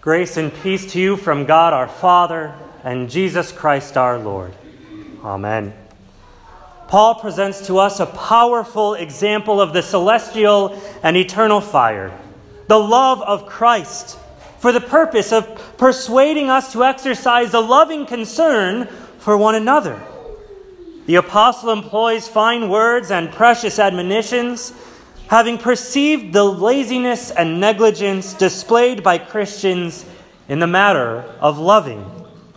Grace and peace to you from God our Father and Jesus Christ our Lord. Amen. Paul presents to us a powerful example of the celestial and eternal fire, the love of Christ, for the purpose of persuading us to exercise a loving concern for one another. The apostle employs fine words and precious admonitions, having perceived the laziness and negligence displayed by Christians in the matter of loving.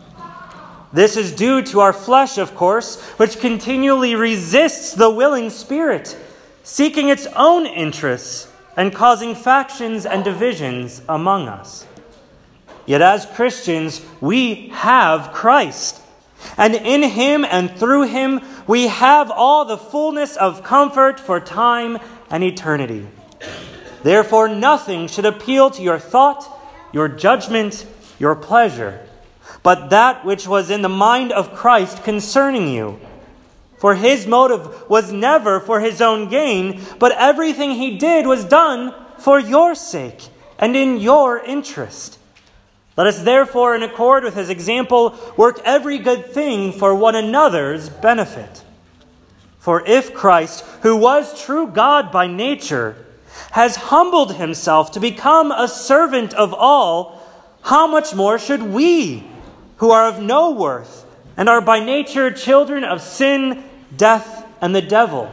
This is due to our flesh, of course, which continually resists the willing Spirit, seeking its own interests and causing factions and divisions among us. Yet as Christians, we have Christ, and in Him and through Him, we have all the fullness of comfort for time and eternity. Therefore, nothing should appeal to your thought, your judgment, your pleasure, but that which was in the mind of Christ concerning you. For His motive was never for His own gain, but everything He did was done for your sake and in your interest. Let us therefore, in accord with His example, work every good thing for one another's benefit. For if Christ, who was true God by nature, has humbled Himself to become a servant of all, how much more should we, who are of no worth and are by nature children of sin, death, and the devil?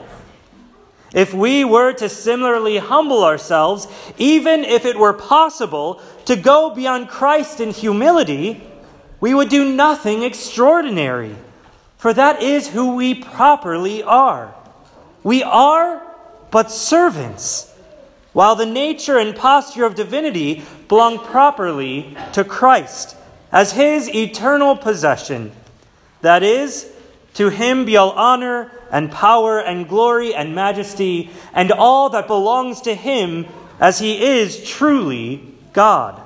If we were to similarly humble ourselves, even if it were possible to go beyond Christ in humility, we would do nothing extraordinary. For that is who we properly are. We are but servants, while the nature and posture of divinity belong properly to Christ as His eternal possession. That is, to Him be all honor and power and glory and majesty and all that belongs to Him, as He is truly God.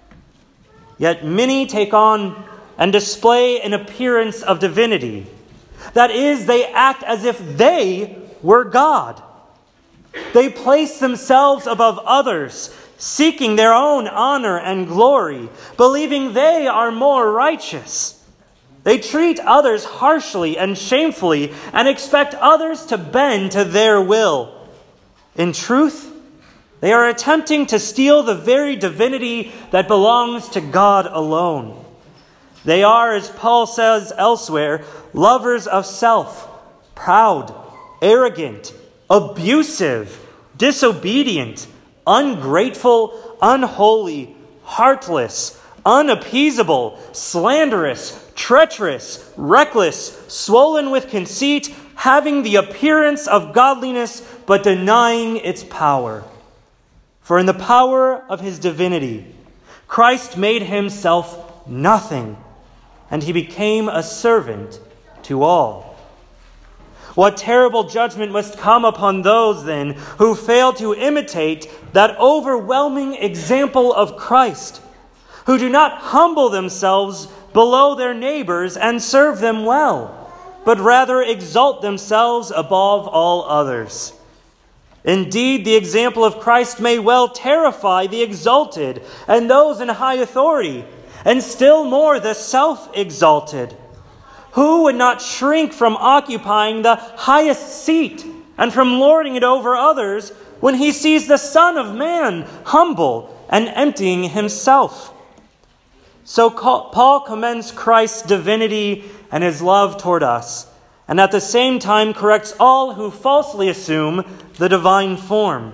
Yet many take on and display an appearance of divinity. That is, they act as if they were God. They place themselves above others, seeking their own honor and glory, believing they are more righteous. They treat others harshly and shamefully and expect others to bend to their will. In truth, they are attempting to steal the very divinity that belongs to God alone. They are, as Paul says elsewhere, lovers of self, proud, arrogant, abusive, disobedient, ungrateful, unholy, heartless, unappeasable, slanderous, treacherous, reckless, swollen with conceit, having the appearance of godliness, but denying its power. For in the power of His divinity, Christ made Himself nothing, and He became a servant to all. What terrible judgment must come upon those, then, who fail to imitate that overwhelming example of Christ, who do not humble themselves below their neighbors and serve them well, but rather exalt themselves above all others. Indeed, the example of Christ may well terrify the exalted and those in high authority, and still more the self-exalted. Who would not shrink from occupying the highest seat and from lording it over others when he sees the Son of Man humble and emptying Himself? So Paul commends Christ's divinity and His love toward us, and at the same time corrects all who falsely assume the divine form.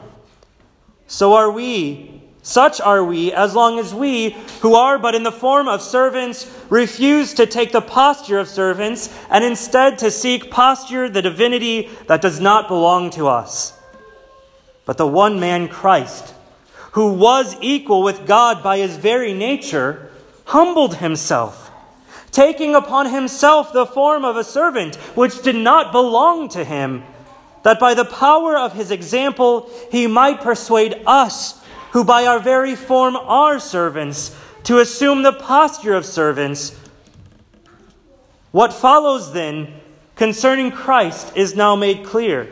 Such are we, as long as we, who are but in the form of servants, refuse to take the posture of servants, and instead to seek posture the divinity that does not belong to us. But the one man Christ, who was equal with God by His very nature, humbled Himself, taking upon Himself the form of a servant, which did not belong to Him, that by the power of His example He might persuade us, who by our very form are servants, to assume the posture of servants. What follows then concerning Christ is now made clear.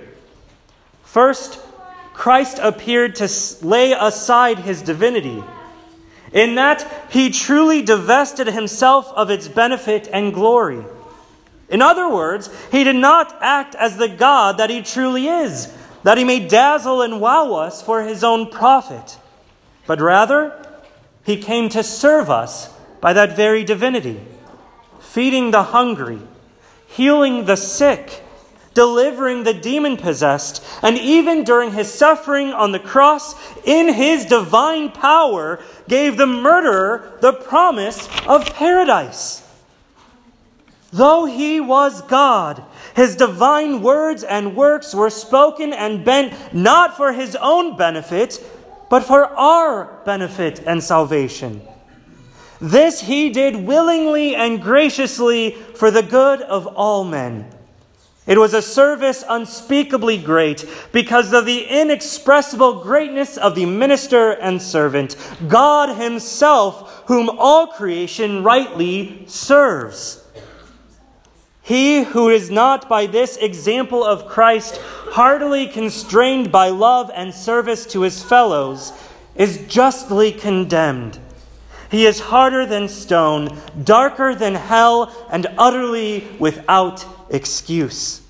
First, Christ appeared to lay aside His divinity. in that he truly divested himself of its benefit and glory. In other words, he did not act as the God that he truly is, that he may dazzle and wow us for his own profit. But rather, he came to serve us by that very divinity, feeding the hungry, healing the sick, delivering the demon-possessed, and even during his suffering on the cross, in his divine power, gave the murderer the promise of paradise. Though he was God, his divine words and works were spoken and bent not for his own benefit, but for our benefit and salvation. This he did willingly and graciously for the good of all men. It was a service unspeakably great because of the inexpressible greatness of the minister and servant, God himself, whom all creation rightly serves. He who is not by this example of Christ heartily constrained by love and service to his fellows is justly condemned. He is harder than stone, darker than hell, and utterly without excuse.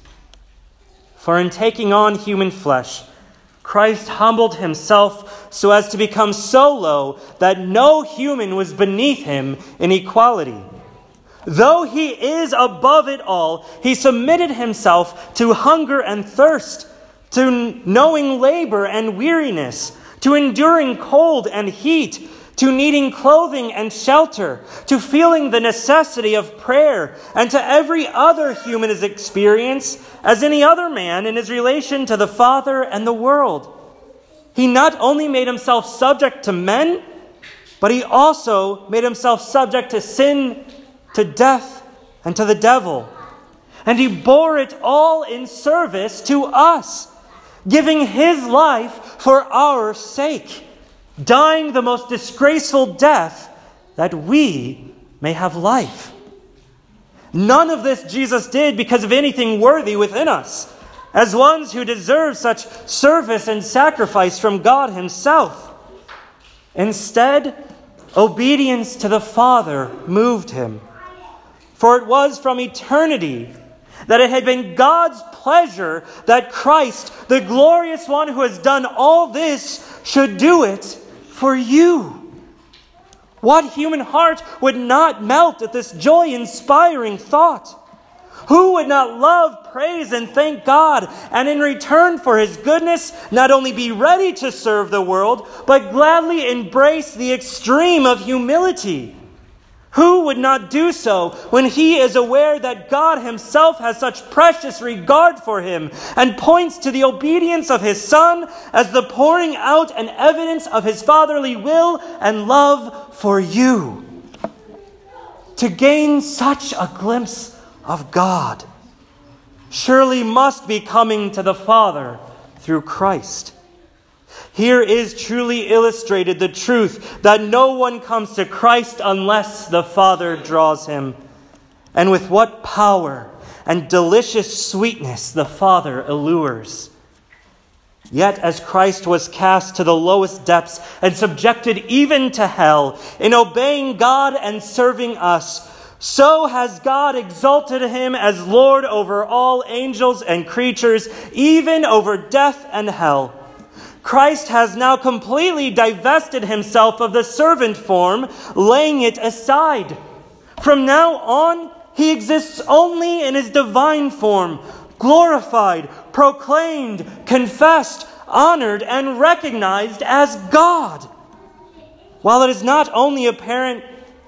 For in taking on human flesh, Christ humbled himself so as to become so low that no human was beneath him in equality. Though he is above it all, he submitted himself to hunger and thirst, to knowing labor and weariness, to enduring cold and heat, to needing clothing and shelter, to feeling the necessity of prayer, and to every other human experience as any other man in his relation to the Father and the world. He not only made himself subject to men, but he also made himself subject to sin, to death, and to the devil. And he bore it all in service to us, giving his life for our sake, dying the most disgraceful death that we may have life. None of this Jesus did because of anything worthy within us, as ones who deserve such service and sacrifice from God himself. Instead, obedience to the Father moved him. For it was from eternity that it had been God's pleasure that Christ, the glorious one who has done all this, should do it for you. What human heart would not melt at this joy-inspiring thought? Who would not love, praise, and thank God, and in return for his goodness, not only be ready to serve the world, but gladly embrace the extreme of humility? Who would not do so when he is aware that God himself has such precious regard for him and points to the obedience of his Son as the pouring out and evidence of his fatherly will and love for you? To gain such a glimpse of God surely must be coming to the Father through Christ. Here is truly illustrated the truth that no one comes to Christ unless the Father draws him. And with what power and delicious sweetness the Father allures. Yet as Christ was cast to the lowest depths and subjected even to hell in obeying God and serving us, so has God exalted him as Lord over all angels and creatures, even over death and hell. Christ has now completely divested himself of the servant form, laying it aside. From now on, he exists only in his divine form, glorified, proclaimed, confessed, honored, and recognized as God. While it is not wholly apparent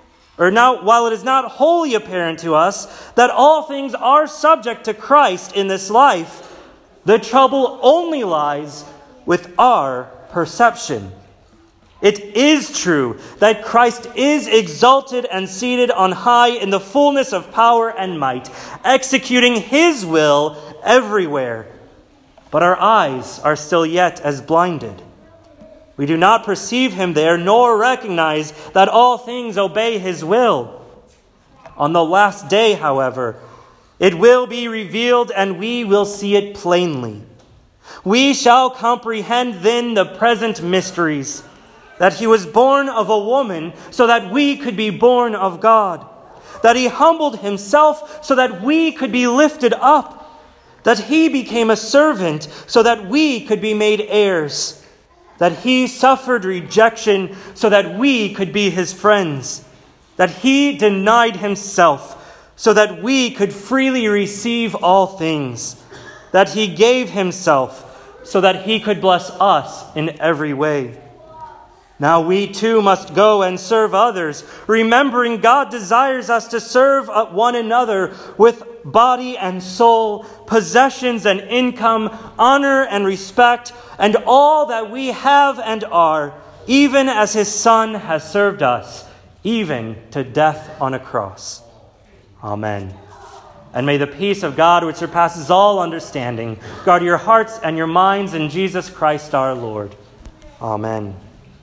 to us that all things are subject to Christ in this life, the trouble only lies with our perception. It is true that Christ is exalted and seated on high in the fullness of power and might, executing his will everywhere. But our eyes are still yet as blinded. We do not perceive him there, nor recognize that all things obey his will. On the last day, however, it will be revealed, and we will see it plainly. We shall comprehend then the present mysteries. that he was born of a woman so that we could be born of God, that he humbled himself so that we could be lifted up, that he became a servant so that we could be made heirs, that he suffered rejection so that we could be his friends, that he denied himself so that we could freely receive all things, that he gave himself so that he could bless us in every way. Now we too must go and serve others, remembering God desires us to serve one another with body and soul, possessions and income, honor and respect, and all that we have and are, even as his Son has served us, even to death on a cross. Amen. And may the peace of God, which surpasses all understanding, guard your hearts and your minds in Jesus Christ our Lord. Amen.